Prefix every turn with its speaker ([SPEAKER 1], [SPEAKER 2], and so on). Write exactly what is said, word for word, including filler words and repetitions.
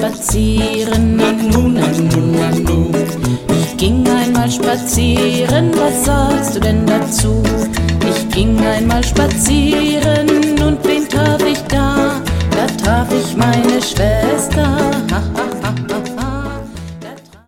[SPEAKER 1] spazieren, nanu, nanu, nanu. Ich ging einmal spazieren, was sagst du denn dazu?